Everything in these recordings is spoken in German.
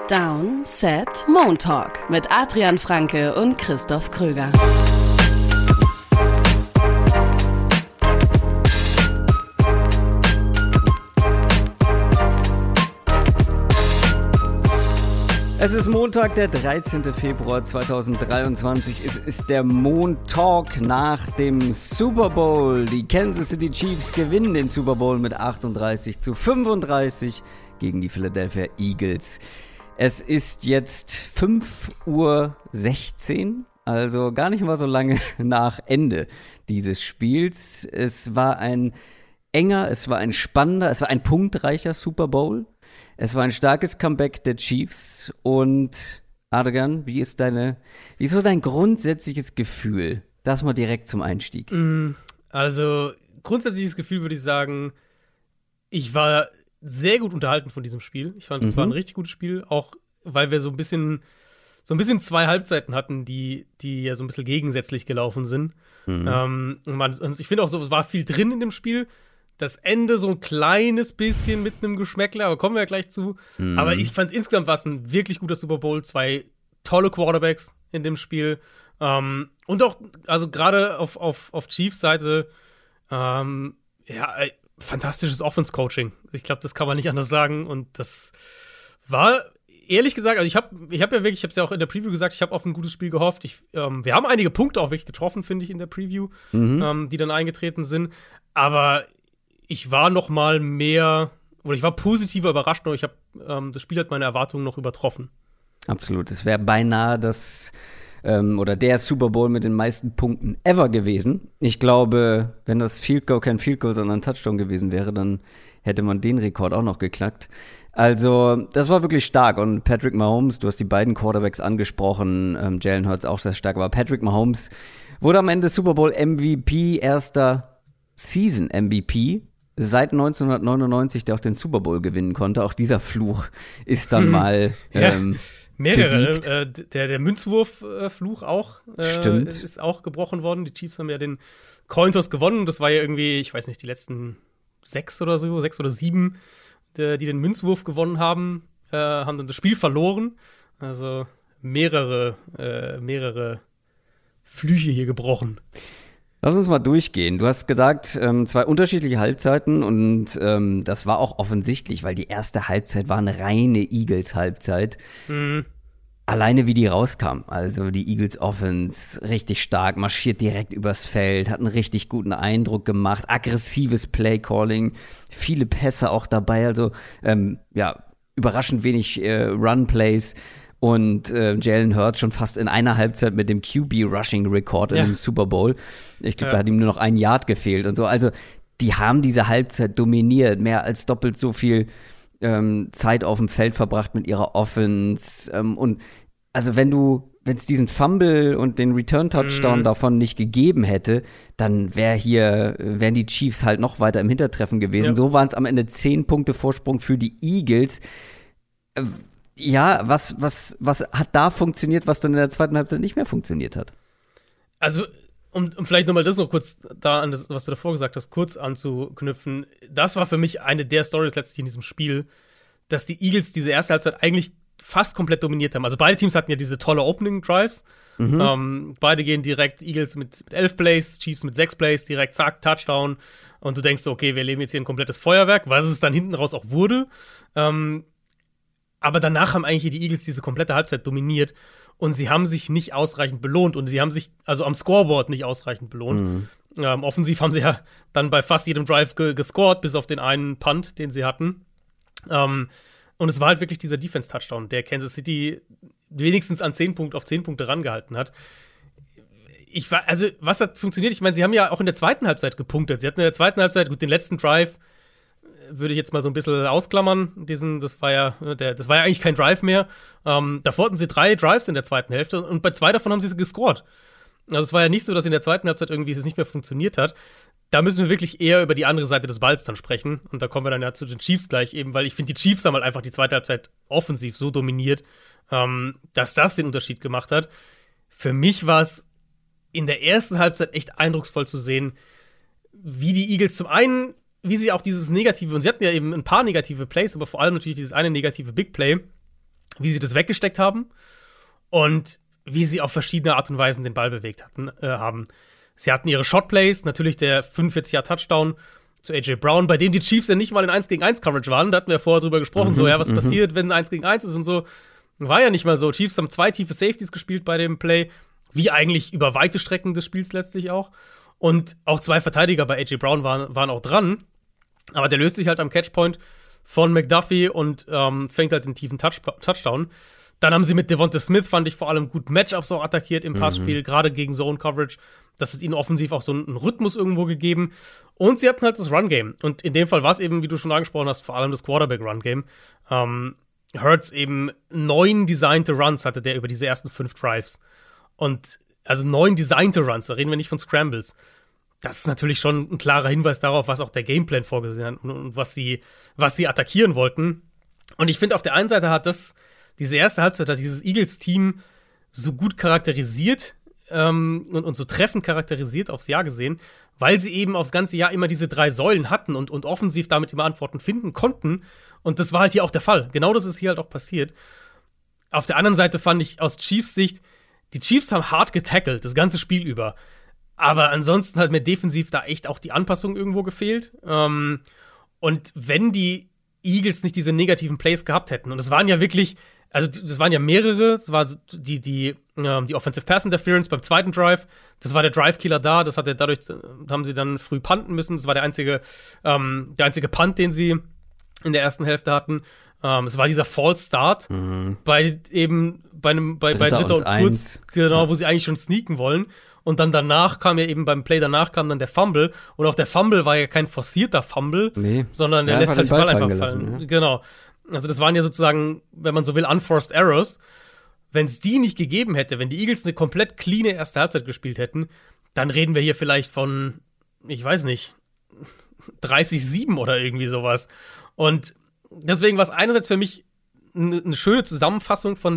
Down, Set, Moon Talk mit Adrian Franke und Christoph Kröger. Es ist Montag, der 13. Februar 2023. Es ist der Moon Talk nach dem Super Bowl. Die Kansas City Chiefs gewinnen den Super Bowl mit 38-35 gegen die Philadelphia Eagles. Es ist jetzt 5:16 Uhr, also gar nicht mal so lange nach Ende dieses Spiels. Es war ein enger, es war ein spannender, es war ein punktreicher Super Bowl. Es war ein starkes Comeback der Chiefs. Und Adrian, wie ist so dein grundsätzliches Gefühl? Das mal direkt zum Einstieg. Also, grundsätzliches Gefühl würde ich sagen, ich war sehr gut unterhalten von diesem Spiel. Ich fand, es war ein richtig gutes Spiel, auch weil wir so ein bisschen zwei Halbzeiten hatten, die ja so ein bisschen gegensätzlich gelaufen sind. Und ich finde auch so, es war viel drin in dem Spiel. Das Ende so ein kleines bisschen mit einem Geschmäckle, aber kommen wir ja gleich zu. Aber ich fand es insgesamt war es ein wirklich guter Super Bowl. 2 tolle Quarterbacks in dem Spiel. Und auch, also gerade auf Chiefs Seite, fantastisches Offense-Coaching. Ich glaube, das kann man nicht anders sagen. Und das war, ehrlich gesagt, also ich habe es ja auch in der Preview gesagt, ich habe auf ein gutes Spiel gehofft. Wir haben einige Punkte auch wirklich getroffen, finde ich, in der Preview, die dann eingetreten sind. Aber ich war noch mal mehr, oder ich war positiver überrascht, und das Spiel hat meine Erwartungen noch übertroffen. Absolut, es wäre beinahe der Super Bowl mit den meisten Punkten ever gewesen. Ich glaube, wenn das Field Goal kein Field Goal, sondern ein Touchdown gewesen wäre, dann hätte man den Rekord auch noch geknackt. Also, das war wirklich stark. Und Patrick Mahomes, du hast die beiden Quarterbacks angesprochen, Jalen Hurts auch sehr stark, aber Patrick Mahomes wurde am Ende Super Bowl MVP, erster Season MVP seit 1999, der auch den Super Bowl gewinnen konnte. Auch dieser Fluch ist dann mal mehrere. Der Münzwurf-Fluch auch Stimmt. Ist auch gebrochen worden. Die Chiefs haben ja den Coin Toss gewonnen. Das war ja irgendwie, ich weiß nicht, die letzten 6 oder 7, die den Münzwurf gewonnen haben, haben dann das Spiel verloren. Also mehrere Flüche hier gebrochen. Lass uns mal durchgehen. Du hast gesagt, 2 unterschiedliche Halbzeiten und das war auch offensichtlich, weil die erste Halbzeit war eine reine Eagles-Halbzeit. Alleine wie die rauskam. Also die Eagles Offense richtig stark, marschiert direkt übers Feld, hat einen richtig guten Eindruck gemacht, aggressives Play-Calling, viele Pässe auch dabei, also überraschend wenig Run-Plays. Und Jalen Hurts schon fast in einer Halbzeit mit dem QB-Rushing-Rekord in dem Super Bowl. Ich glaube, da hat ihm nur noch 1 Yard gefehlt und so. Also, die haben diese Halbzeit dominiert, mehr als doppelt so viel Zeit auf dem Feld verbracht mit ihrer Offense. Und also, wenn es diesen Fumble und den Return-Touchdown davon nicht gegeben hätte, dann wären die Chiefs halt noch weiter im Hintertreffen gewesen. Ja. So waren es am Ende 10 Punkte Vorsprung für die Eagles. Ja, was hat da funktioniert, was dann in der zweiten Halbzeit nicht mehr funktioniert hat? Also, um vielleicht nochmal das noch kurz da an das, was du davor gesagt hast, kurz anzuknüpfen. Das war für mich eine der Stories letztlich in diesem Spiel, dass die Eagles diese erste Halbzeit eigentlich fast komplett dominiert haben. Also beide Teams hatten ja diese tolle Opening-Drives. Beide gehen direkt, Eagles mit 11 Plays, Chiefs mit 6 Plays, direkt zack, Touchdown. Und du denkst so, okay, wir erleben jetzt hier ein komplettes Feuerwerk, was es dann hinten raus auch wurde. Aber danach haben eigentlich die Eagles diese komplette Halbzeit dominiert und sie haben sich nicht ausreichend belohnt und sie haben sich also am Scoreboard nicht ausreichend belohnt. Offensiv haben sie ja dann bei fast jedem Drive gescored, bis auf den einen Punt, den sie hatten. Und es war halt wirklich dieser Defense-Touchdown, der Kansas City wenigstens auf 10 Punkte rangehalten hat. Was hat funktioniert? Ich meine, sie haben ja auch in der zweiten Halbzeit gepunktet. Sie hatten in der zweiten Halbzeit, gut, den letzten Drive würde ich jetzt mal so ein bisschen ausklammern. Das war ja eigentlich kein Drive mehr. Davor hatten sie 3 Drives in der zweiten Hälfte und bei 2 davon haben sie gescored. Also es war ja nicht so, dass in der zweiten Halbzeit irgendwie es nicht mehr funktioniert hat. Da müssen wir wirklich eher über die andere Seite des Balls dann sprechen. Und da kommen wir dann ja zu den Chiefs gleich eben, weil ich finde, die Chiefs haben halt einfach die zweite Halbzeit offensiv so dominiert, dass das den Unterschied gemacht hat. Für mich war es in der ersten Halbzeit echt eindrucksvoll zu sehen, wie die Eagles zum einen wie sie auch dieses negative, und sie hatten ja eben ein paar negative Plays, aber vor allem natürlich dieses eine negative Big Play, wie sie das weggesteckt haben und wie sie auf verschiedene Art und Weisen den Ball bewegt haben. Sie hatten ihre Shotplays, natürlich der 45-Yard-Touchdown zu A.J. Brown, bei dem die Chiefs ja nicht mal in 1-gegen-1-Coverage waren. Da hatten wir vorher drüber gesprochen, was passiert, wenn 1-gegen-1 ist und so. War ja nicht mal so. Chiefs haben 2 tiefe Safeties gespielt bei dem Play, wie eigentlich über weite Strecken des Spiels letztlich auch. Und auch 2 Verteidiger bei A.J. Brown waren auch dran. Aber der löst sich halt am Catchpoint von McDuffie und fängt halt den tiefen Touchdown. Dann haben sie mit Devonta Smith, fand ich, vor allem gut Matchups auch attackiert im Passspiel, gerade gegen Zone-Coverage. Das hat ihnen offensiv auch so einen Rhythmus irgendwo gegeben. Und sie hatten halt das Run-Game. Und in dem Fall war es eben, wie du schon angesprochen hast, vor allem das Quarterback-Run-Game. Hurts eben 9 designte Runs hatte der über diese ersten 5 Drives. Und also 9 designte Runs, da reden wir nicht von Scrambles. Das ist natürlich schon ein klarer Hinweis darauf, was auch der Gameplan vorgesehen hat und was sie attackieren wollten. Und ich finde, auf der einen Seite hat diese erste Halbzeit hat dieses Eagles-Team so gut charakterisiert und so treffend charakterisiert aufs Jahr gesehen, weil sie eben aufs ganze Jahr immer diese 3 Säulen hatten und offensiv damit immer Antworten finden konnten. Und das war halt hier auch der Fall. Genau das ist hier halt auch passiert. Auf der anderen Seite fand ich aus Chiefs Sicht, die Chiefs haben hart getackelt, das ganze Spiel über. Aber ansonsten hat mir defensiv da echt auch die Anpassung irgendwo gefehlt. Und wenn die Eagles nicht diese negativen Plays gehabt hätten, und es waren ja wirklich, also das waren ja mehrere, es war die Offensive Pass Interference beim zweiten Drive, das war der Drive-Killer da, dadurch haben sie dann früh punten müssen, das war der einzige Punt, den sie in der ersten Hälfte hatten. Es war dieser False Start bei Dritter und Kurz, genau, wo sie eigentlich schon sneaken wollen. Und dann danach kam ja eben beim Play danach kam dann der Fumble. Und auch der Fumble war ja kein forcierter Fumble, sondern der lässt halt den Ball einfach fallen. Ja. Genau. Also das waren ja sozusagen, wenn man so will, unforced errors. Wenn es die nicht gegeben hätte, wenn die Eagles eine komplett cleane erste Halbzeit gespielt hätten, dann reden wir hier vielleicht von, ich weiß nicht, 30-7 oder irgendwie sowas. Und deswegen war es einerseits für mich eine schöne Zusammenfassung für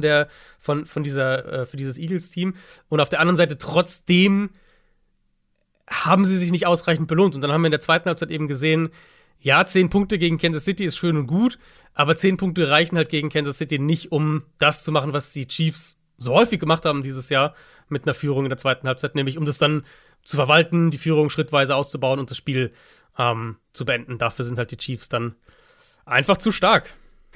dieses Eagles-Team. Und auf der anderen Seite trotzdem haben sie sich nicht ausreichend belohnt. Und dann haben wir in der zweiten Halbzeit eben gesehen, ja, 10 Punkte gegen Kansas City ist schön und gut, aber 10 Punkte reichen halt gegen Kansas City nicht, um das zu machen, was die Chiefs so häufig gemacht haben dieses Jahr mit einer Führung in der zweiten Halbzeit, nämlich um das dann zu verwalten, die Führung schrittweise auszubauen und das Spiel zu beenden. Dafür sind halt die Chiefs dann einfach zu stark.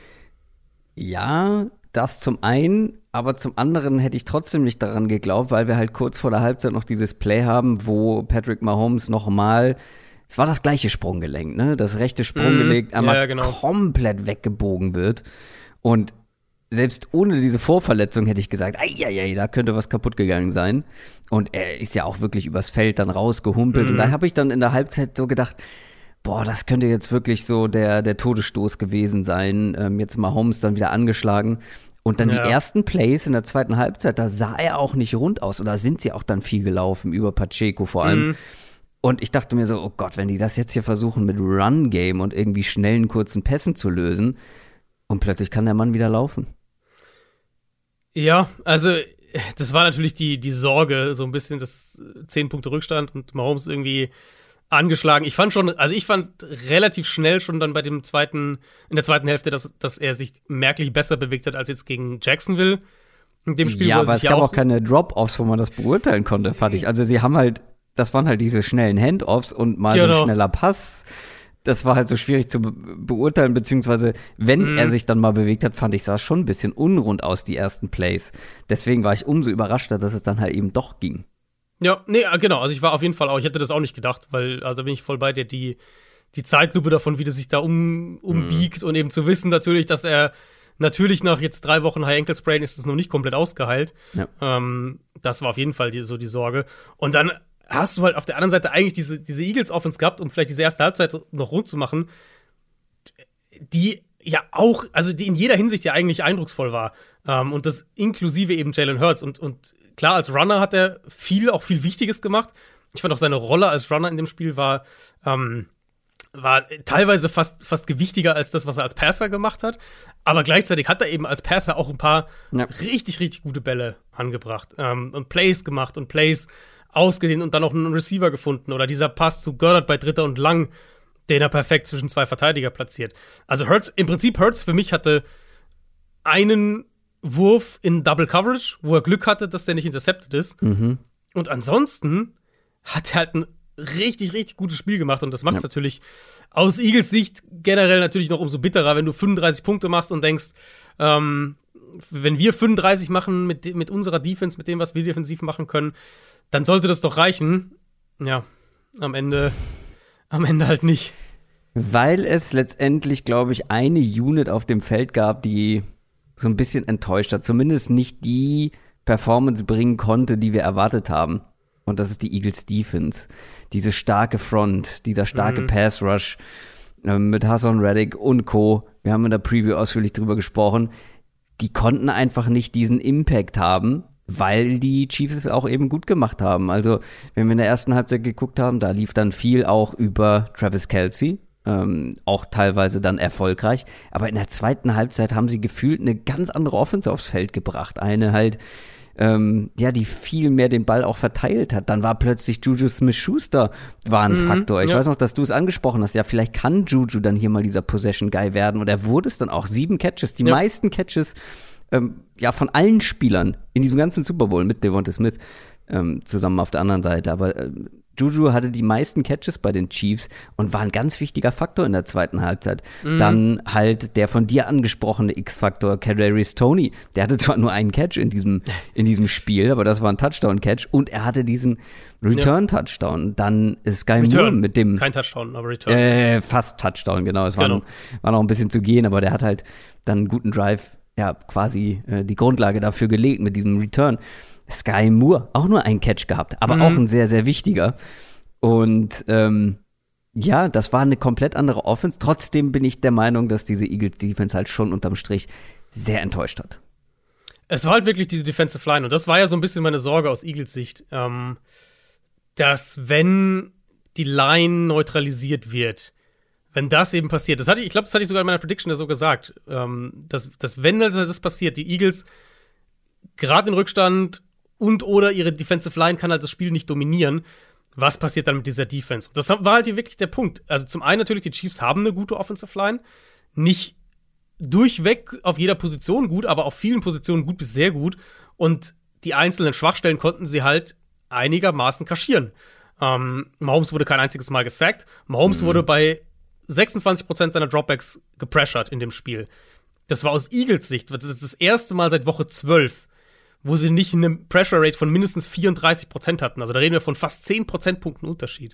Ja, das zum einen, aber zum anderen hätte ich trotzdem nicht daran geglaubt, weil wir halt kurz vor der Halbzeit noch dieses Play haben, wo Patrick Mahomes nochmal, es war das gleiche Sprunggelenk, ne? Das rechte Sprunggelenk einmal komplett weggebogen wird. Und selbst ohne diese Vorverletzung hätte ich gesagt, da könnte was kaputt gegangen sein. Und er ist ja auch wirklich übers Feld dann rausgehumpelt. Und da habe ich dann in der Halbzeit so gedacht, boah, das könnte jetzt wirklich so der Todesstoß gewesen sein. Jetzt Mahomes dann wieder angeschlagen. Und dann die ersten Plays in der zweiten Halbzeit, da sah er auch nicht rund aus. Und da sind sie auch dann viel gelaufen, über Pacheco vor allem. Und ich dachte mir so, oh Gott, wenn die das jetzt hier versuchen mit Run-Game und irgendwie schnellen, kurzen Pässen zu lösen und plötzlich kann der Mann wieder laufen. Ja, also das war natürlich die Sorge, so ein bisschen das 10 Punkte Rückstand und Mahomes irgendwie angeschlagen. Ich fand relativ schnell schon dann in der zweiten Hälfte, dass er sich merklich besser bewegt hat als jetzt gegen Jacksonville in dem Spiel. Ja, aber es gab auch keine Drop-Offs, wo man das beurteilen konnte, fand ich. Also sie haben halt, das waren halt diese schnellen Handoffs und mal so ein schneller Pass. Das war halt so schwierig zu beurteilen, beziehungsweise wenn er sich dann mal bewegt hat, fand ich, sah schon ein bisschen unrund aus, die ersten Plays. Deswegen war ich umso überraschter, dass es dann halt eben doch ging. Ja, nee, genau. Also ich war auf jeden Fall auch, ich hätte das auch nicht gedacht, weil, also bin ich voll bei dir, die Zeitlupe davon, wie das sich da umbiegt und eben zu wissen natürlich, dass er natürlich nach jetzt 3 Wochen High Ankle Sprain ist es noch nicht komplett ausgeheilt. Ja. Das war auf jeden Fall die Sorge. Und dann hast du halt auf der anderen Seite eigentlich diese Eagles-Offense gehabt, um vielleicht diese erste Halbzeit noch rund zu machen, die ja auch, also die in jeder Hinsicht ja eigentlich eindrucksvoll war. Und das inklusive eben Jalen Hurts. Und klar, als Runner hat er auch viel Wichtiges gemacht. Ich fand auch seine Rolle als Runner in dem Spiel war teilweise fast gewichtiger als das, was er als Passer gemacht hat. Aber gleichzeitig hat er eben als Passer auch ein paar richtig, richtig gute Bälle angebracht. Und Plays gemacht und Plays ausgedehnt und dann auch einen Receiver gefunden. Oder dieser Pass zu Goddard bei 3. und Lang, den er perfekt zwischen 2 Verteidiger platziert. Also Hurts für mich hatte einen Wurf in Double Coverage, wo er Glück hatte, dass der nicht intercepted ist. Mhm. Und ansonsten hat er halt ein richtig, richtig gutes Spiel gemacht. Und das macht es natürlich aus Eagles Sicht generell natürlich noch umso bitterer, wenn du 35 Punkte machst und denkst, wenn wir 35 machen mit unserer Defense, mit dem, was wir defensiv machen können, dann sollte das doch reichen. Ja, am Ende halt nicht. Weil es letztendlich, glaube ich, eine Unit auf dem Feld gab, die so ein bisschen enttäuscht hat. Zumindest nicht die Performance bringen konnte, die wir erwartet haben. Und das ist die Eagles Defense. Diese starke Front, dieser starke Pass Rush mit Hassan Reddick und Co. Wir haben in der Preview ausführlich drüber gesprochen. Die konnten einfach nicht diesen Impact haben, weil die Chiefs es auch eben gut gemacht haben. Also, wenn wir in der ersten Halbzeit geguckt haben, da lief dann viel auch über Travis Kelce. Auch teilweise dann erfolgreich. Aber in der zweiten Halbzeit haben sie gefühlt eine ganz andere Offense aufs Feld gebracht. Eine halt, die viel mehr den Ball auch verteilt hat. Dann war plötzlich Juju Smith-Schuster war ein Faktor. Ich weiß noch, dass du es angesprochen hast. Ja, vielleicht kann Juju dann hier mal dieser Possession-Guy werden. Und er wurde es dann auch. 7 Catches, die meisten Catches von allen Spielern in diesem ganzen Super Bowl mit Devonta Smith zusammen auf der anderen Seite. Aber Juju hatte die meisten Catches bei den Chiefs und war ein ganz wichtiger Faktor in der zweiten Halbzeit. Dann halt der von dir angesprochene X-Faktor, Kadarius Toney. Der hatte zwar nur einen Catch in diesem Spiel, aber das war ein Touchdown-Catch und er hatte diesen Return-Touchdown. Dann ist Sky Moore mit dem kein Touchdown, aber Return. Fast Touchdown, genau. Es war noch ein bisschen zu gehen, aber der hat halt dann einen guten Drive, quasi die Grundlage dafür gelegt mit diesem Return. Sky Moore, auch nur einen Catch gehabt, aber auch ein sehr, sehr wichtiger. Und das war eine komplett andere Offense. Trotzdem bin ich der Meinung, dass diese Eagles-Defense halt schon unterm Strich sehr enttäuscht hat. Es war halt wirklich diese Defensive Line. Und das war ja so ein bisschen meine Sorge aus Eagles Sicht, dass wenn die Line neutralisiert wird, wenn das eben passiert, das hatte ich sogar in meiner Prediction ja so gesagt, dass wenn das passiert, die Eagles gerade in Rückstand und oder ihre Defensive Line kann halt das Spiel nicht dominieren. Was passiert dann mit dieser Defense? Und das war halt hier wirklich der Punkt. Also zum einen natürlich, die Chiefs haben eine gute Offensive Line. Nicht durchweg auf jeder Position gut, aber auf vielen Positionen gut bis sehr gut. Und die einzelnen Schwachstellen konnten sie halt einigermaßen kaschieren. Mahomes wurde kein einziges Mal gesackt. Mahomes wurde bei 26% seiner Dropbacks gepressured in dem Spiel. Das war aus Eagles Sicht, das ist das erste Mal seit Woche 12, wo sie nicht eine Pressure Rate von mindestens 34% hatten. Also da reden wir von fast 10 Prozentpunkten Unterschied.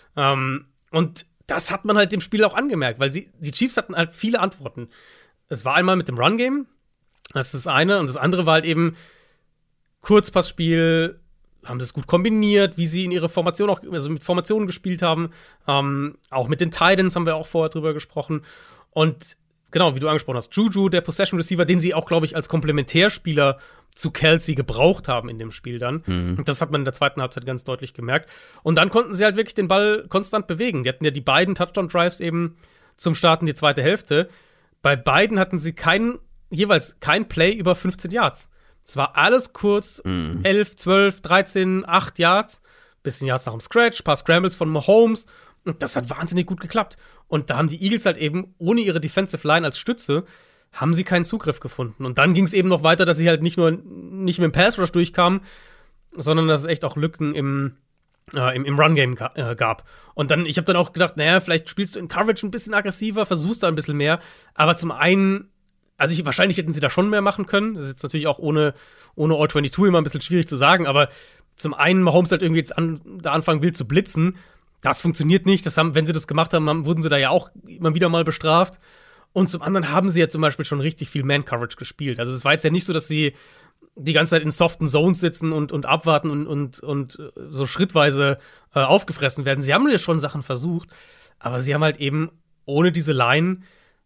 Und das hat man halt dem Spiel auch angemerkt, weil die Chiefs hatten halt viele Antworten. Es war einmal mit dem Run-Game, das ist das eine. Und das andere war halt eben Kurzpassspiel, haben das gut kombiniert, wie sie in ihre Formation also mit Formationen gespielt haben. Auch mit den Titans haben wir auch vorher drüber gesprochen. Und genau, wie du angesprochen hast, Juju, der Possession Receiver, den sie auch, glaube ich, als Komplementärspieler zu Kelce gebraucht haben in dem Spiel dann. Und das hat man in der zweiten Halbzeit ganz deutlich gemerkt. Und dann konnten sie halt wirklich den Ball konstant bewegen. Die hatten ja die beiden Touchdown-Drives eben zum Starten die zweite Hälfte. Bei beiden hatten sie jeweils kein Play über 15 Yards. Es war alles kurz, 11, 12, 13, 8 Yards. Bisschen Yards nach dem Scratch, paar Scrambles von Mahomes. Und das hat wahnsinnig gut geklappt. Und da haben die Eagles halt eben ohne ihre Defensive Line als Stütze haben sie keinen Zugriff gefunden. Und dann ging es eben noch weiter, dass sie halt nicht mit dem Pass Rush durchkamen, sondern dass es echt auch Lücken im Run-Game gab. Und dann, ich habe dann auch gedacht, naja, vielleicht spielst du in Coverage ein bisschen aggressiver, versuchst da ein bisschen mehr. Aber zum einen, also wahrscheinlich hätten sie da schon mehr machen können. Das ist jetzt natürlich auch ohne All-22 immer ein bisschen schwierig zu sagen. Aber zum einen, Mahomes halt irgendwie jetzt da anfangen will zu blitzen. Das funktioniert nicht. Wenn sie das gemacht haben, wurden sie da ja auch immer wieder mal bestraft. Und zum anderen haben sie ja zum Beispiel schon richtig viel Man-Coverage gespielt. Also es war jetzt ja nicht so, dass sie die ganze Zeit in soften Zones sitzen und abwarten und so schrittweise aufgefressen werden. Sie haben ja schon Sachen versucht, aber sie haben halt eben ohne diese Line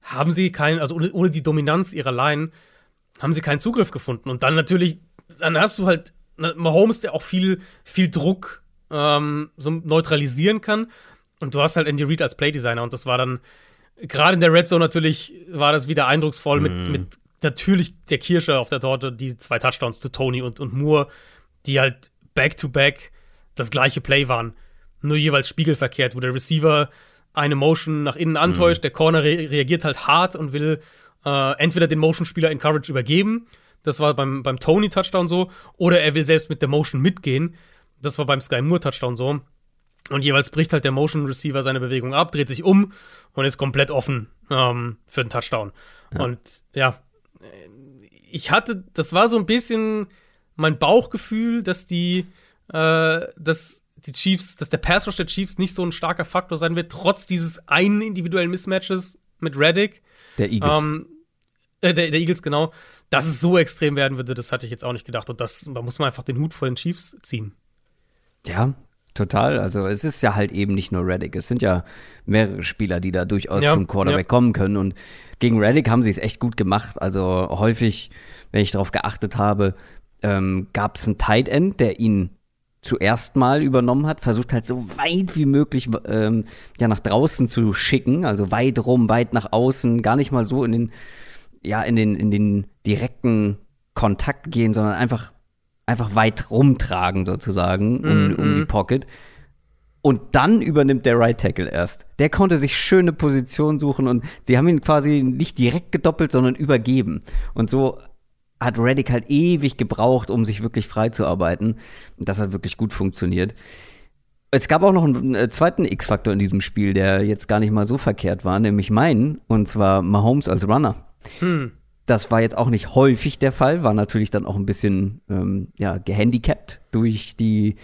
ohne die Dominanz ihrer Line haben sie keinen Zugriff gefunden. Und dann natürlich, dann hast du halt Mahomes, der auch viel Druck so neutralisieren kann. Und du hast halt Andy Reid als Playdesigner. Und das war dann gerade in der Red Zone natürlich, war das wieder eindrucksvoll mit natürlich der Kirsche auf der Torte, die 2 Touchdowns zu Toney und Moore, die halt back-to-back das gleiche Play waren. Nur jeweils spiegelverkehrt, wo der Receiver eine Motion nach innen antäuscht, der Corner reagiert halt hart und will entweder den Motion-Spieler in Coverage übergeben, Das war beim Tony-Touchdown so. Oder er will selbst mit der Motion mitgehen. Das war beim Sky Moore-Touchdown so. Und jeweils bricht halt der Motion Receiver seine Bewegung ab, dreht sich um und ist komplett offen für den Touchdown. Ja. Und ja, das war so ein bisschen mein Bauchgefühl, dass der Pass Rush der Chiefs nicht so ein starker Faktor sein wird, trotz dieses einen individuellen Mismatches mit Reddick. Der Eagles. Der Eagles, genau. Dass es so extrem werden würde, das hatte ich jetzt auch nicht gedacht. Und da muss man einfach den Hut vor den Chiefs ziehen. Ja, total. Also es ist ja halt eben nicht nur Reddick. Es sind ja mehrere Spieler, die da durchaus zum Quarterback kommen können. Und gegen Reddick haben sie es echt gut gemacht. Also häufig, wenn ich darauf geachtet habe, gab es einen Tight End, der ihn zuerst mal übernommen hat, versucht halt so weit wie möglich nach draußen zu schicken, also weit rum, weit nach außen, gar nicht mal so in den direkten Kontakt gehen, sondern einfach weit rumtragen sozusagen um die Pocket. Und dann übernimmt der Right Tackle erst. Der konnte sich schöne Position suchen und sie haben ihn quasi nicht direkt gedoppelt, sondern übergeben. Und so hat Reddick halt ewig gebraucht, um sich wirklich frei zu arbeiten. Und das hat wirklich gut funktioniert. Es gab auch noch einen zweiten X-Faktor in diesem Spiel, der jetzt gar nicht mal so verkehrt war, nämlich meinen, und zwar Mahomes als Runner. Das war jetzt auch nicht häufig der Fall, war natürlich dann auch ein bisschen gehandicapt durch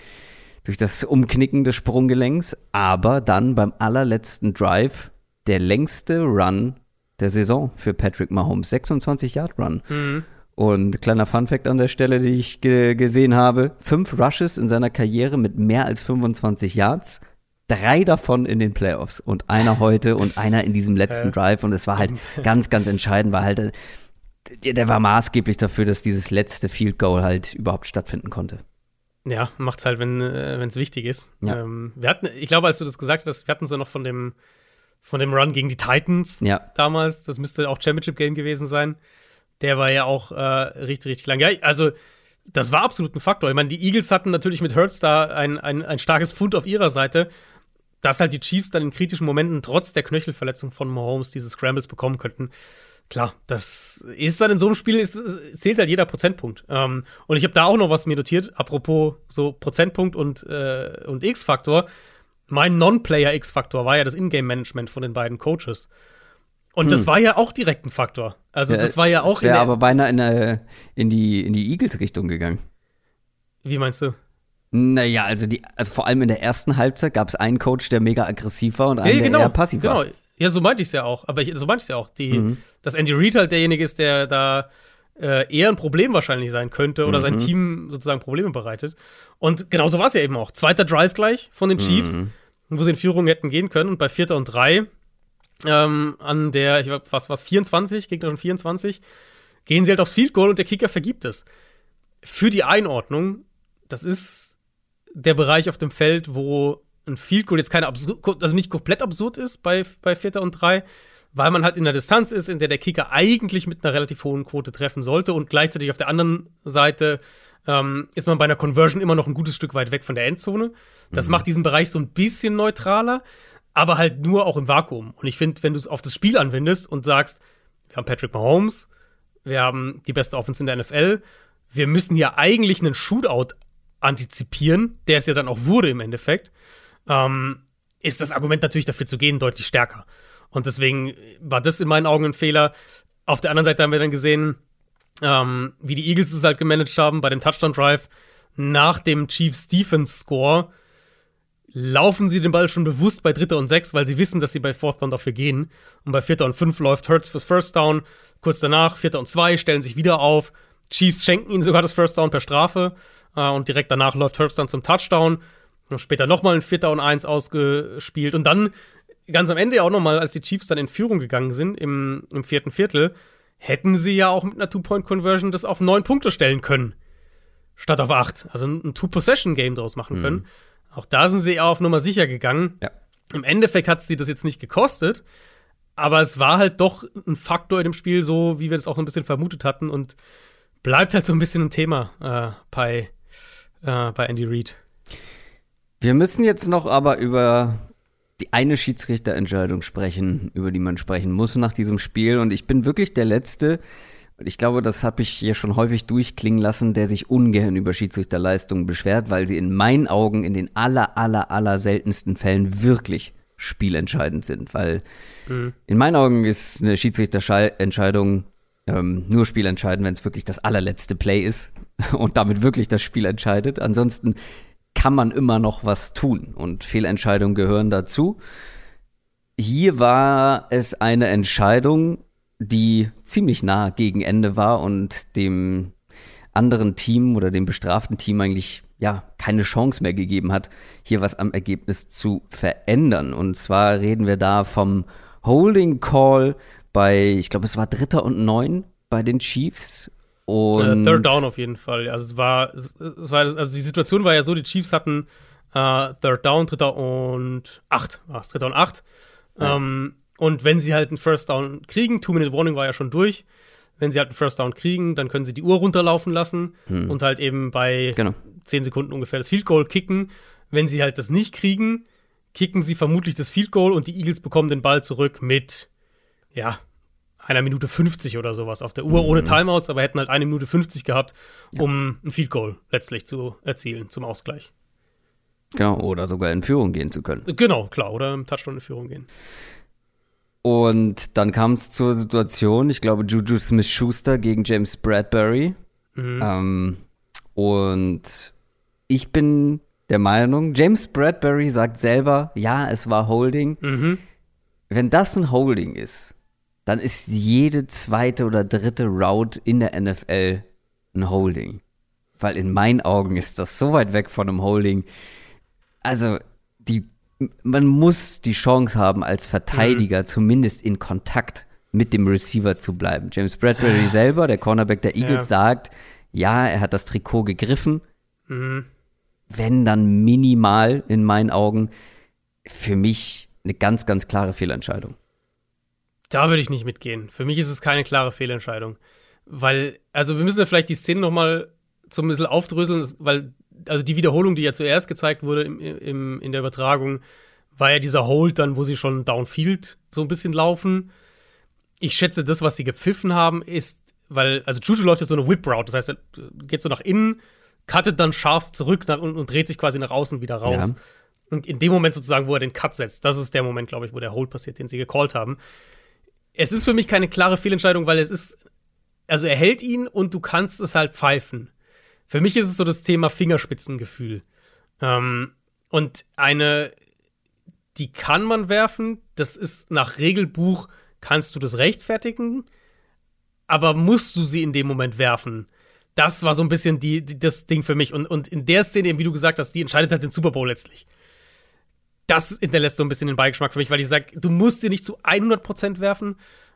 das Umknicken des Sprunggelenks, aber dann beim allerletzten Drive der längste Run der Saison für Patrick Mahomes, 26-Yard-Run. Und kleiner Funfact an der Stelle, die ich gesehen habe, 5 Rushes in seiner Karriere mit mehr als 25 Yards, 3 davon in den Playoffs und einer heute und einer in diesem letzten Drive. Und es war halt ganz, ganz entscheidend, war halt, der war maßgeblich dafür, dass dieses letzte Field Goal halt überhaupt stattfinden konnte. Ja, macht's halt, wenn es wichtig ist. Ja. Ich glaube, als du das gesagt hast, wir hatten es ja noch von dem Run gegen die Titans damals. Das müsste auch Championship-Game gewesen sein. Der war ja auch richtig, richtig lang. Ja, also das war absolut ein Faktor. Ich meine, die Eagles hatten natürlich mit Hurts da ein starkes Pfund auf ihrer Seite, dass halt die Chiefs dann in kritischen Momenten trotz der Knöchelverletzung von Mahomes diese Scrambles bekommen könnten. Klar, das ist dann in so einem Spiel, zählt halt jeder Prozentpunkt. Und ich habe da auch noch was mir notiert, apropos so Prozentpunkt und X-Faktor. Mein Non-Player X-Faktor war ja das Ingame-Management von den beiden Coaches. Und das war ja auch direkt ein Faktor. Also das war ja auch aber beinahe in die Eagles-Richtung gegangen. Wie meinst du? Naja, also vor allem in der ersten Halbzeit gab es einen Coach, der mega aggressiv war und einen, der eher passiv war. Genau. Ja, so meinte ich es ja auch. Dass Andy Reid halt derjenige ist, der da eher ein Problem wahrscheinlich sein könnte oder sein Team sozusagen Probleme bereitet. Und genauso war es ja eben auch. Zweiter Drive gleich von den Chiefs, wo sie in Führung hätten gehen können. Und bei 4. und 3 an der, ich weiß was, 24, gegnerischen 24, gehen sie halt aufs Field Goal und der Kicker vergibt es. Für die Einordnung, das ist der Bereich auf dem Feld, wo ein Field Goal jetzt also nicht komplett absurd ist bei 4. und 3, weil man halt in der Distanz ist, in der der Kicker eigentlich mit einer relativ hohen Quote treffen sollte und gleichzeitig auf der anderen Seite ist man bei einer Conversion immer noch ein gutes Stück weit weg von der Endzone. Das macht diesen Bereich so ein bisschen neutraler, aber halt nur auch im Vakuum. Und ich finde, wenn du es auf das Spiel anwendest und sagst, wir haben Patrick Mahomes, wir haben die beste Offense in der NFL, wir müssen hier eigentlich einen Shootout antizipieren, der es ja dann auch wurde im Endeffekt, ist das Argument natürlich dafür zu gehen deutlich stärker. Und deswegen war das in meinen Augen ein Fehler. Auf der anderen Seite haben wir dann gesehen, wie die Eagles es halt gemanagt haben bei dem Touchdown-Drive. Nach dem Chiefs-Defense-Score laufen sie den Ball schon bewusst bei 3. und 6, weil sie wissen, dass sie bei 4. Down dafür gehen. Und bei 4. und 5 läuft Hurts fürs First Down. Kurz danach, 4. und 2, stellen sich wieder auf. Chiefs schenken ihnen sogar das First Down per Strafe. Und direkt danach läuft Hurts dann zum Touchdown. Und später nochmal ein 4. und 1 ausgespielt. Und dann ganz am Ende auch nochmal, als die Chiefs dann in Führung gegangen sind, im 4. Viertel, hätten sie ja auch mit einer Two-Point-Conversion das auf 9 Punkte stellen können. Statt auf 8. Also ein Two-Possession-Game draus machen können. Auch da sind sie eher auf Nummer sicher gegangen. Ja. Im Endeffekt hat es sie das jetzt nicht gekostet, aber es war halt doch ein Faktor in dem Spiel, so wie wir das auch ein bisschen vermutet hatten und bleibt halt so ein bisschen ein Thema bei Andy Reid. Wir müssen jetzt noch aber über die eine Schiedsrichterentscheidung sprechen, über die man sprechen muss nach diesem Spiel. Und ich bin wirklich der Letzte, Und ich glaube, das habe ich hier schon häufig durchklingen lassen, der sich ungern über Schiedsrichterleistungen beschwert, weil sie in meinen Augen in den aller seltensten Fällen wirklich spielentscheidend sind. Weil in meinen Augen ist eine Schiedsrichterentscheidung nur spielentscheidend, wenn es wirklich das allerletzte Play ist und damit wirklich das Spiel entscheidet. Ansonsten kann man immer noch was tun und Fehlentscheidungen gehören dazu. Hier war es eine Entscheidung, die ziemlich nah gegen Ende war und dem anderen Team oder dem bestraften Team eigentlich keine Chance mehr gegeben hat, hier was am Ergebnis zu verändern. Und zwar reden wir da vom Holding Call bei, ich glaube, es war 3. und 9 bei den Chiefs. Und Third Down auf jeden Fall. Also also die Situation war ja so, die Chiefs hatten Third Down, 3. und 8. 3. und 8. Ja. Und wenn sie halt einen First Down kriegen, 2-Minute-Warning war ja schon durch, wenn sie halt einen First Down kriegen, dann können sie die Uhr runterlaufen lassen und halt eben bei 10 Sekunden ungefähr das Field Goal kicken. Wenn sie halt das nicht kriegen, kicken sie vermutlich das Field Goal und die Eagles bekommen den Ball zurück mit, 1 Minute 50 oder sowas auf der Uhr, ohne Timeouts, aber hätten halt 1 Minute 50 gehabt, um ein Field Goal letztlich zu erzielen, zum Ausgleich. Genau, oder sogar in Führung gehen zu können. Genau, klar, oder im Touchdown in Führung gehen. Und dann kam es zur Situation, ich glaube, Juju Smith-Schuster gegen James Bradbury. Und ich bin der Meinung, James Bradbury sagt selber, ja, es war Holding. Wenn das ein Holding ist, dann ist jede zweite oder dritte Route in der NFL ein Holding. Weil in meinen Augen ist das so weit weg von einem Holding. Also, man muss die Chance haben, als Verteidiger zumindest in Kontakt mit dem Receiver zu bleiben. James Bradbury selber, der Cornerback der Eagles, sagt, ja, er hat das Trikot gegriffen. Wenn dann minimal, in meinen Augen, für mich eine ganz, ganz klare Fehlentscheidung. Da würde ich nicht mitgehen. Für mich ist es keine klare Fehlentscheidung. Weil, also wir müssen ja vielleicht die Szene noch mal so ein bisschen aufdröseln, weil, also die Wiederholung, die ja zuerst gezeigt wurde in der Übertragung, war ja dieser Hold dann, wo sie schon downfield so ein bisschen laufen. Ich schätze, das, was sie gepfiffen haben, ist, weil, also Juju läuft jetzt so eine Whip-Route, das heißt, er geht so nach innen, cuttet dann scharf zurück und dreht sich quasi nach außen wieder raus. Ja. Und in dem Moment sozusagen, wo er den Cut setzt, das ist der Moment, glaube ich, wo der Hold passiert, den sie gecallt haben. Es ist für mich keine klare Fehlentscheidung, weil es ist, also er hält ihn und du kannst es halt pfeifen. Für mich ist es so das Thema Fingerspitzengefühl. Und die kann man werfen, das ist nach Regelbuch, kannst du das rechtfertigen, aber musst du sie in dem Moment werfen? Das war so ein bisschen das Ding für mich. Und in der Szene, eben wie du gesagt hast, die entscheidet halt den Super Bowl letztlich. Das hinterlässt so ein bisschen den Beigeschmack für mich, weil ich sage, du musst sie nicht zu 100% werfen.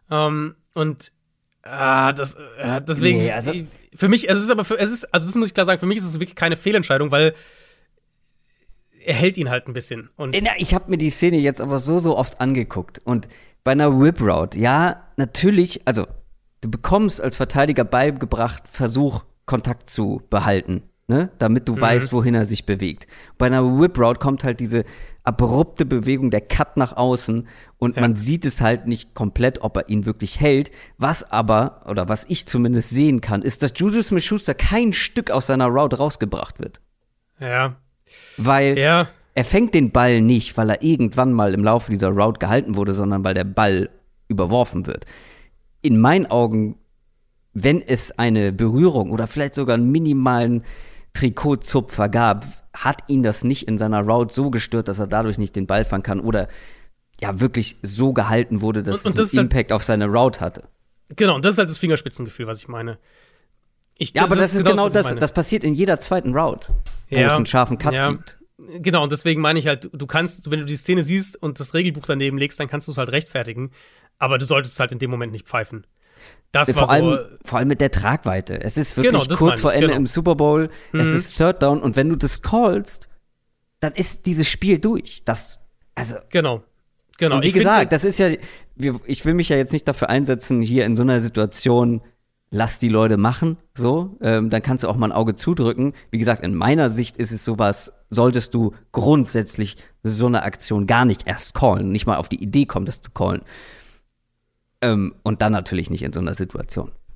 Deswegen, nee, also für mich, also das muss ich klar sagen, für mich ist es wirklich keine Fehlentscheidung, weil er hält ihn halt ein bisschen. Und ich habe mir die Szene jetzt aber so oft angeguckt. Und bei einer Whip-Route, ja, natürlich, also du bekommst als Verteidiger beigebracht, Versuch, Kontakt zu behalten, ne? Damit du weißt, wohin er sich bewegt. Bei einer Whip-Route kommt halt diese abrupte Bewegung, der Cut nach außen und man sieht es halt nicht komplett, ob er ihn wirklich hält. Was aber, oder was ich zumindest sehen kann, ist, dass Juju Smith-Schuster kein Stück aus seiner Route rausgebracht wird. Ja. Weil er fängt den Ball nicht, weil er irgendwann mal im Laufe dieser Route gehalten wurde, sondern weil der Ball überworfen wird. In meinen Augen, wenn es eine Berührung oder vielleicht sogar einen minimalen Trikotzupfer gab, hat ihn das nicht in seiner Route so gestört, dass er dadurch nicht den Ball fangen kann oder ja wirklich so gehalten wurde, dass es einen Impact auf seine Route hatte. Genau, und das ist halt das Fingerspitzengefühl, was ich meine. Aber das ist genau das. Das passiert in jeder zweiten Route, wo es einen scharfen Cut gibt. Genau, und deswegen meine ich halt, du kannst, wenn du die Szene siehst und das Regelbuch daneben legst, dann kannst du es halt rechtfertigen, aber du solltest es halt in dem Moment nicht pfeifen. Das war vor allem mit der Tragweite. Es ist wirklich kurz vor Ende im Super Bowl. Es ist Third Down. Und wenn du das callst, dann ist dieses Spiel durch. Genau. Und wie gesagt, das ist ja, ich will mich ja jetzt nicht dafür einsetzen, hier in so einer Situation, lass die Leute machen, so. Dann kannst du auch mal ein Auge zudrücken. Wie gesagt, in meiner Sicht ist es sowas, solltest du grundsätzlich so eine Aktion gar nicht erst callen. Nicht mal auf die Idee kommen, das zu callen. Und dann natürlich nicht in so einer Situation.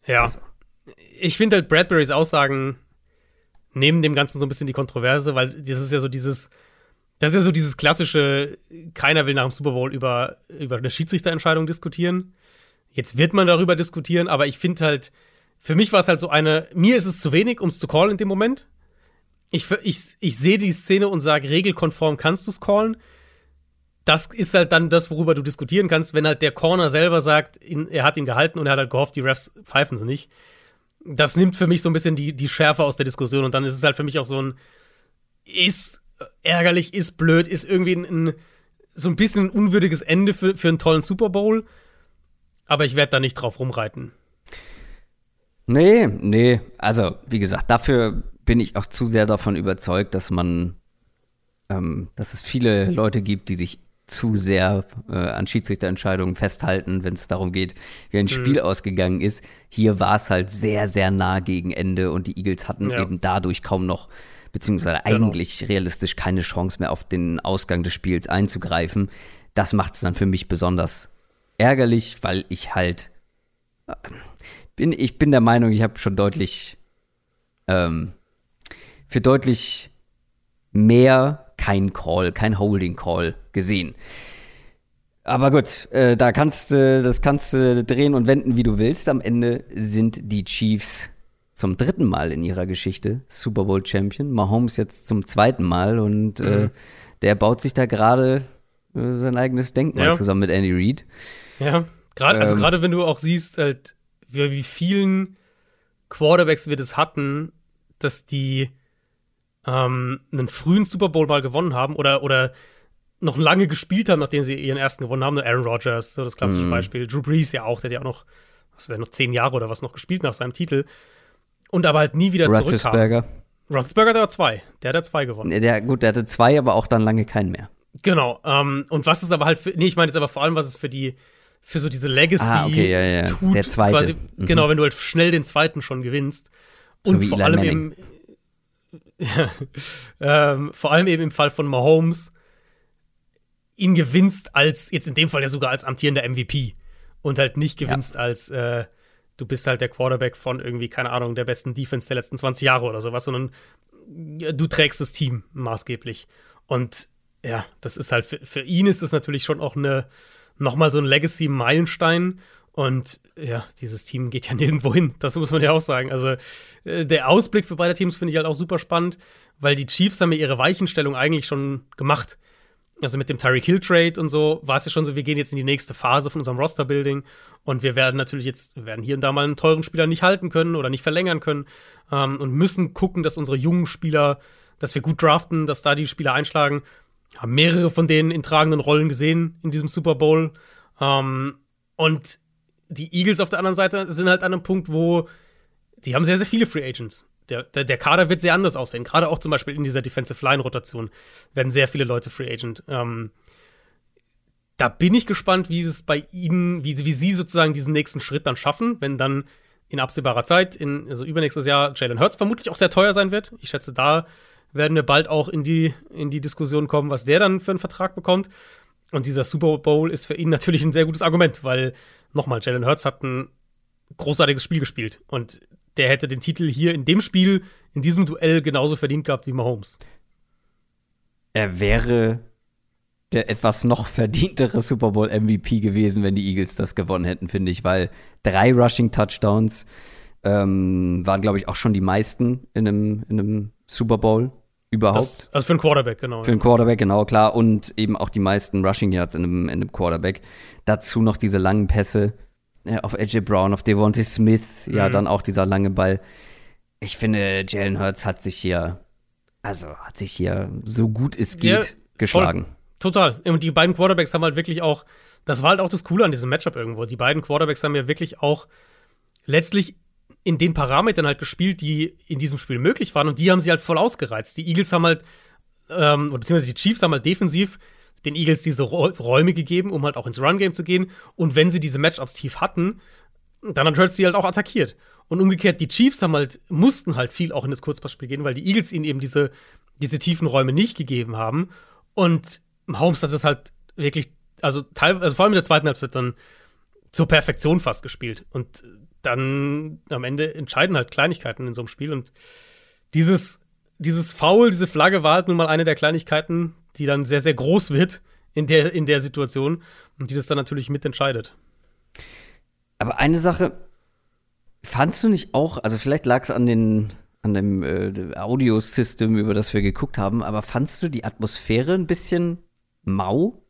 Ja. Also. Ich finde halt Bradburys Aussagen nehmen dem Ganzen so ein bisschen die Kontroverse, weil das ist ja so dieses klassische, keiner will nach dem Super Bowl über eine Schiedsrichterentscheidung diskutieren. Jetzt wird man darüber diskutieren, aber ich finde halt, für mich war es halt so mir ist es zu wenig, um es zu callen in dem Moment. Ich sehe die Szene und sage, regelkonform kannst du es callen. Das ist halt dann das, worüber du diskutieren kannst, wenn halt der Corner selber sagt, er hat ihn gehalten und er hat halt gehofft, die Refs pfeifen sie nicht. Das nimmt für mich so ein bisschen die Schärfe aus der Diskussion und dann ist es halt für mich auch so ist ärgerlich, ist blöd, ist irgendwie so ein bisschen ein unwürdiges Ende für einen tollen Super Bowl. Aber ich werde da nicht drauf rumreiten. Nee. Also, wie gesagt, dafür bin ich auch zu sehr davon überzeugt, dass es viele Leute gibt, die sich zu sehr an Schiedsrichterentscheidungen festhalten, wenn es darum geht, wie ein Spiel ausgegangen ist. Hier war es halt sehr, sehr nah gegen Ende und die Eagles hatten eben dadurch kaum noch, beziehungsweise eigentlich realistisch keine Chance mehr auf den Ausgang des Spiels einzugreifen. Das macht es dann für mich besonders ärgerlich, weil ich halt bin der Meinung, ich habe schon deutlich für deutlich mehr kein Holding Call gesehen. Aber gut, das kannst du drehen und wenden, wie du willst. Am Ende sind die Chiefs zum 3. Mal in ihrer Geschichte Super Bowl Champion. Mahomes jetzt zum 2. Mal und der baut sich da gerade sein eigenes Denkmal zusammen mit Andy Reid. Ja, gerade wenn du auch siehst, halt, wie vielen Quarterbacks wir das hatten, dass die einen frühen Super Bowl mal gewonnen haben oder noch lange gespielt haben, nachdem sie ihren ersten gewonnen haben. Aaron Rodgers, so das klassische Beispiel. Drew Brees ja auch, der hat ja auch noch, noch 10 Jahre oder was noch gespielt nach seinem Titel. Und aber halt nie wieder zurückkam. Roethlisberger, der war 2. Der hat 2 gewonnen. Der hatte 2, aber auch dann lange keinen mehr. Genau. Und was ist aber halt ich meine jetzt aber vor allem, was es für so diese Legacy tut. Der zweite. Quasi, genau, wenn du halt schnell den zweiten schon gewinnst. So und vor allem eben im Fall von Mahomes ihn gewinnst jetzt in dem Fall ja sogar als amtierender MVP und halt nicht gewinnst als du bist halt der Quarterback von irgendwie, keine Ahnung, der besten Defense der letzten 20 Jahre oder sowas, sondern du trägst das Team maßgeblich. Und ja, das ist halt, für ihn ist das natürlich schon auch nochmal so ein Legacy-Meilenstein. Und ja, dieses Team geht ja nirgendwo hin. Das muss man ja auch sagen. Also der Ausblick für beide Teams finde ich halt auch super spannend, weil die Chiefs haben ja ihre Weichenstellung eigentlich schon gemacht. Also mit dem Tyreek Hill Trade und so war es ja schon so, wir gehen jetzt in die nächste Phase von unserem Roster-Building und wir werden hier und da mal einen teuren Spieler nicht halten können oder nicht verlängern können und müssen gucken, dass unsere jungen Spieler, dass wir gut draften, dass da die Spieler einschlagen. Haben mehrere von denen in tragenden Rollen gesehen in diesem Super Bowl. Und die Eagles auf der anderen Seite sind halt an einem Punkt, wo die haben sehr, sehr viele Free Agents. Der Kader wird sehr anders aussehen. Gerade auch zum Beispiel in dieser Defensive-Line-Rotation werden sehr viele Leute Free Agent. Da bin ich gespannt, wie es bei ihnen, wie sie sozusagen diesen nächsten Schritt dann schaffen, wenn dann in absehbarer Zeit, also übernächstes Jahr, Jalen Hurts vermutlich auch sehr teuer sein wird. Ich schätze, da werden wir bald auch in die Diskussion kommen, was der dann für einen Vertrag bekommt. Und dieser Super Bowl ist für ihn natürlich ein sehr gutes Argument, weil, nochmal, Jalen Hurts hat ein großartiges Spiel gespielt. Und der hätte den Titel hier in dem Spiel, in diesem Duell genauso verdient gehabt wie Mahomes. Er wäre der etwas noch verdientere Super Bowl MVP gewesen, wenn die Eagles das gewonnen hätten, finde ich, weil 3 Rushing-Touchdowns waren, glaube ich, auch schon die meisten in einem Super Bowl überhaupt. Also für einen Quarterback, genau. Für einen Quarterback, genau, klar. Und eben auch die meisten Rushing Yards in einem Quarterback. Dazu noch diese langen Pässe auf AJ Brown, auf Devontae Smith, dann auch dieser lange Ball. Ich finde, Jalen Hurts hat sich hier so gut es geht geschlagen. Total. Und die beiden Quarterbacks haben halt wirklich auch, das war halt auch das Coole an diesem Matchup irgendwo. Die beiden Quarterbacks haben ja wirklich auch letztlich in den Parametern halt gespielt, die in diesem Spiel möglich waren. Und die haben sie halt voll ausgereizt. Die Eagles haben halt, beziehungsweise die Chiefs haben halt defensiv den Eagles diese Räume gegeben, um halt auch ins Run-Game zu gehen. Und wenn sie diese Matchups tief hatten, dann hat Hurts sie halt auch attackiert. Und umgekehrt, die Chiefs mussten halt viel auch in das Kurzpassspiel gehen, weil die Eagles ihnen eben diese tiefen Räume nicht gegeben haben. Und Mahomes hat das halt wirklich, also vor allem in der zweiten Halbzeit dann zur Perfektion fast gespielt. Und dann am Ende entscheiden halt Kleinigkeiten in so einem Spiel. Und dieses Foul, diese Flagge war halt nun mal eine der Kleinigkeiten, die dann sehr, sehr groß wird in der Situation und die das dann natürlich mitentscheidet. Aber eine Sache, fandst du nicht auch, also vielleicht lag es an dem Audio-System, über das wir geguckt haben, aber fandst du die Atmosphäre ein bisschen mau?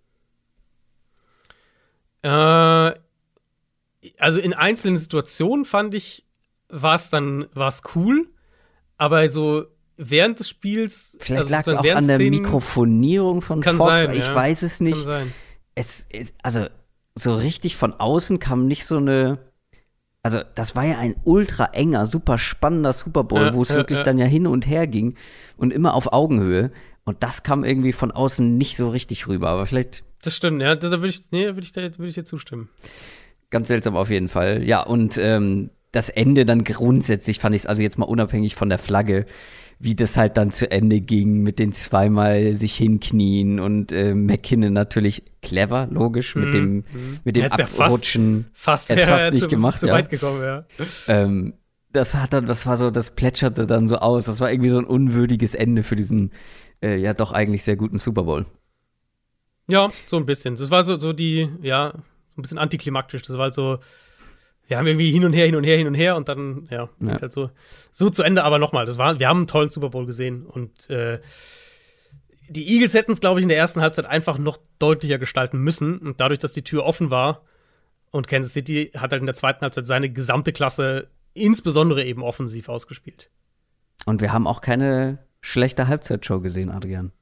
Also in einzelnen Situationen fand ich, war es cool, aber so während des Spiels. Vielleicht lag es auch an der Mikrofonierung von Fox, sein, ich weiß es nicht. Kann sein. Also so richtig von außen kam nicht so eine. Also, das war ja ein ultra enger, super spannender Super Bowl, wo es wirklich dann ja hin und her ging und immer auf Augenhöhe. Und das kam irgendwie von außen nicht so richtig rüber. Aber vielleicht. Das stimmt, ja. Da würde ich dir zustimmen. Ganz seltsam auf jeden Fall. Ja, und das Ende dann grundsätzlich fand ich es, also jetzt mal unabhängig von der Flagge, wie das halt dann zu Ende ging mit den zweimal sich hinknien und McKinnon natürlich clever, logisch, mit dem Abrutschen. Fast nicht gemacht, zu weit gekommen, ja. Das plätscherte dann so aus. Das war irgendwie so ein unwürdiges Ende für diesen ja doch eigentlich sehr guten Super Bowl. Ja, so ein bisschen. Das war so ein bisschen antiklimaktisch. Das war halt so, wir haben irgendwie hin und her und dann, geht's halt so zu Ende. Aber nochmal, wir haben einen tollen Super Bowl gesehen und die Eagles hätten es, glaube ich, in der ersten Halbzeit einfach noch deutlicher gestalten müssen. Und dadurch, dass die Tür offen war und Kansas City hat halt in der zweiten Halbzeit seine gesamte Klasse, insbesondere eben offensiv, ausgespielt. Und wir haben auch keine schlechte Halbzeitshow gesehen, Adrian.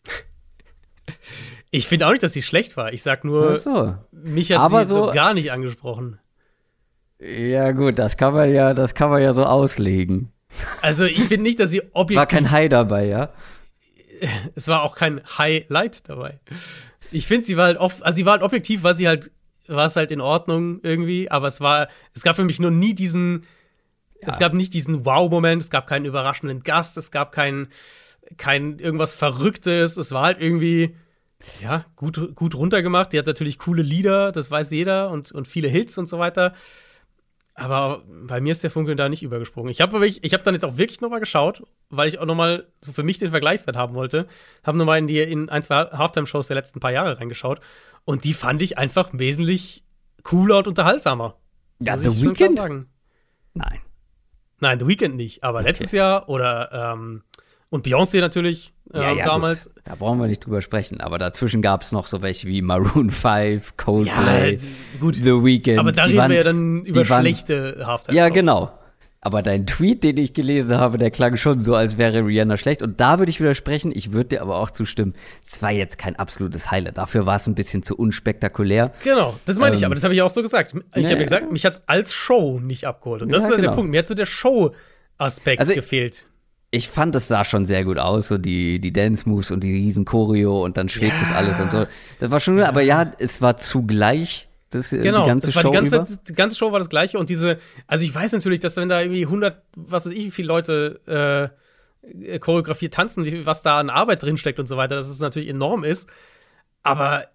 Ich finde auch nicht, dass sie schlecht war. Ich sag nur, mich hat sie so gar nicht angesprochen. Ja gut, das kann man ja so auslegen. Also ich finde nicht, dass sie objektiv. War kein High dabei, ja? Es war auch kein Highlight dabei. Ich finde, sie war halt objektiv, war es halt in Ordnung irgendwie, aber es gab für mich nur nie es gab nicht diesen Wow-Moment, es gab keinen überraschenden Gast, es gab kein irgendwas Verrücktes, es war halt irgendwie, ja, gut runtergemacht. Die hat natürlich coole Lieder, das weiß jeder, und viele Hits und so weiter. Aber bei mir ist der Funke da nicht übergesprungen. Ich hab dann jetzt auch wirklich nochmal geschaut, weil ich auch nochmal so für mich den Vergleichswert haben wollte. Hab nochmal in ein, zwei Halftime-Shows der letzten paar Jahre reingeschaut. Und die fand ich einfach wesentlich cooler und unterhaltsamer. Ja, The Weeknd? Nein, The Weeknd nicht. Aber letztes Jahr oder und Beyoncé natürlich damals. Gut. Da brauchen wir nicht drüber sprechen. Aber dazwischen gab es noch so welche wie Maroon 5, Coldplay, The Weeknd. Aber da reden wir ja dann über schlechte Halftime-Shows. Ja, genau. Aber dein Tweet, den ich gelesen habe, der klang schon so, als wäre Rihanna schlecht. Und da würde ich widersprechen. Ich würde dir aber auch zustimmen. Es war jetzt kein absolutes Highlight. Dafür war es ein bisschen zu unspektakulär. Genau, das meine ich. Aber das habe ich auch so gesagt. Ich habe ja gesagt, mich hat es als Show nicht abgeholt. Und das ist der Punkt. Mir hat so der Show-Aspekt gefehlt. Ich fand, es sah schon sehr gut aus, so die Dance-Moves und die riesen Choreo und dann schwebt das alles und so. Das war schon gut, aber es war zugleich die ganze Show die ganze Show war das Gleiche und also ich weiß natürlich, dass wenn da irgendwie 100, was weiß ich, wie viele Leute choreografiert tanzen, was da an Arbeit drinsteckt und so weiter, dass es natürlich enorm ist, aber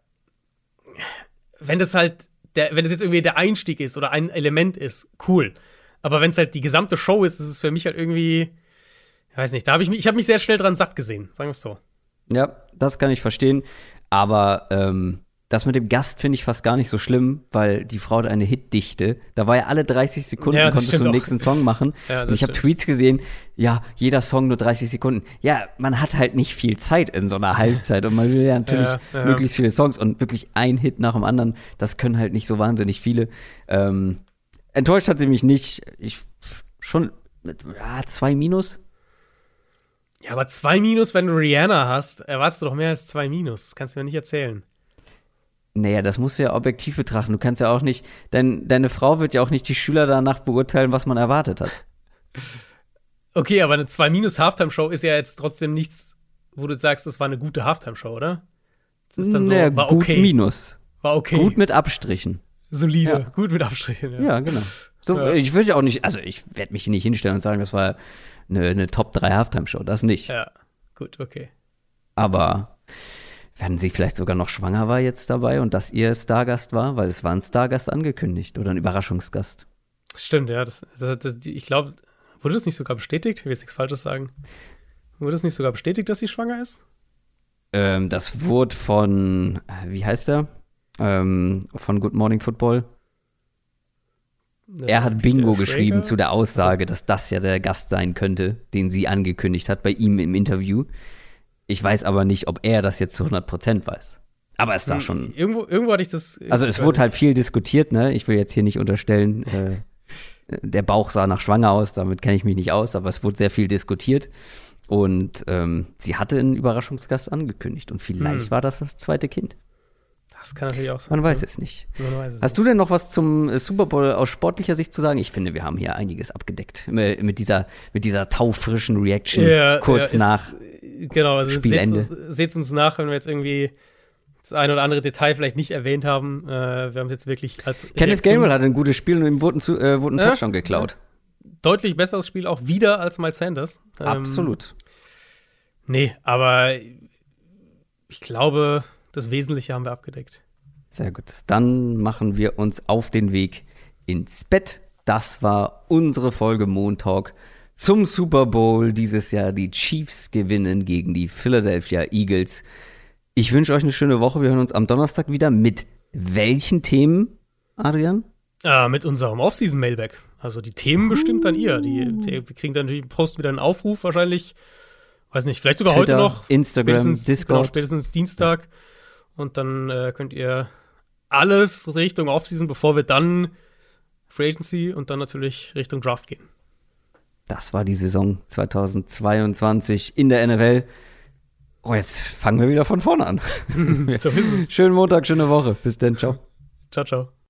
wenn das jetzt irgendwie der Einstieg ist oder ein Element ist, cool. Aber wenn es halt die gesamte Show ist es für mich halt irgendwie, ich weiß nicht, ich habe mich sehr schnell dran satt gesehen, sagen wir es so. Ja, das kann ich verstehen, aber das mit dem Gast finde ich fast gar nicht so schlimm, weil die Frau hat eine Hitdichte. Da war ja alle 30 Sekunden, konntest du den nächsten Song machen. Ja, und ich habe Tweets gesehen, ja, jeder Song nur 30 Sekunden. Ja, man hat halt nicht viel Zeit in so einer Halbzeit und man will ja natürlich möglichst viele Songs und wirklich ein Hit nach dem anderen, das können halt nicht so wahnsinnig viele. Enttäuscht hat sie mich nicht. Ich schon mit 2-. Ja, aber 2-, wenn du Rihanna hast, erwartest du doch mehr als 2-. Das kannst du mir nicht erzählen. Naja, das musst du ja objektiv betrachten. Du kannst ja auch nicht, deine Frau wird ja auch nicht die Schüler danach beurteilen, was man erwartet hat. Okay, aber eine 2- Halftime-Show ist ja jetzt trotzdem nichts, wo du sagst, das war eine gute Halftime-Show, oder? Das ist dann so, naja, war gut okay. Minus. War okay. Gut mit Abstrichen. Solide, gut mit Abstrichen, ja. Ja, genau. So, ich würde ja auch nicht, also ich werde mich nicht hinstellen und sagen, das war eine Top 3 Halftime-Show, das nicht. Ja, gut, okay. Aber wenn sie vielleicht sogar noch schwanger war jetzt dabei und dass ihr Stargast war, weil es war ein Stargast angekündigt oder ein Überraschungsgast. Das stimmt, ja. Ich glaube, wurde das nicht sogar bestätigt? Ich will jetzt nichts Falsches sagen. Wurde es nicht sogar bestätigt, dass sie schwanger ist? Das wurde von, wie heißt er? Von Good Morning Football. Er hat Bingo geschrieben zu der Aussage, dass das ja der Gast sein könnte, den sie angekündigt hat bei ihm im Interview. Ich weiß aber nicht, ob er das jetzt zu 100% weiß. Aber es sah schon. Irgendwo hatte ich das. Also es wurde halt viel diskutiert, ne? Ich will jetzt hier nicht unterstellen, der Bauch sah nach schwanger aus, damit kenne ich mich nicht aus, aber es wurde sehr viel diskutiert. Und sie hatte einen Überraschungsgast angekündigt. Und vielleicht war das zweite Kind. Das kann natürlich auch sein. Man weiß es nicht. Weiß es Hast du denn noch was zum Super Bowl aus sportlicher Sicht zu sagen? Ich finde, wir haben hier einiges abgedeckt. Mit dieser taufrischen Reaction kurz nach genau, also Spielende. Seht's uns nach, wenn wir jetzt irgendwie das ein oder andere Detail vielleicht nicht erwähnt haben. Wir haben es jetzt wirklich als Kenneth Gainwell hatte ein gutes Spiel und ihm wurde ein Touchdown geklaut. Deutlich besseres Spiel auch wieder als Miles Sanders. Absolut. Nee, aber ich glaube, das Wesentliche haben wir abgedeckt. Sehr gut. Dann machen wir uns auf den Weg ins Bett. Das war unsere Folge Montalk zum Super Bowl dieses Jahr. Die Chiefs gewinnen gegen die Philadelphia Eagles. Ich wünsche euch eine schöne Woche. Wir hören uns am Donnerstag wieder. Mit welchen Themen, Adrian? Mit unserem Off-Season-Mailback. Also die Themen bestimmt dann ihr. Wir kriegen dann natürlich, posten wieder einen Aufruf wahrscheinlich. Weiß nicht, vielleicht sogar Twitter, heute noch. Instagram, Discord. Spätestens Dienstag. Und dann könnt ihr alles Richtung Offseason, bevor wir dann Free Agency und dann natürlich Richtung Draft gehen. Das war die Saison 2022 in der NFL. Oh, jetzt fangen wir wieder von vorne an. So ist es. Schönen Montag, schöne Woche. Bis dann, ciao. Ciao, ciao.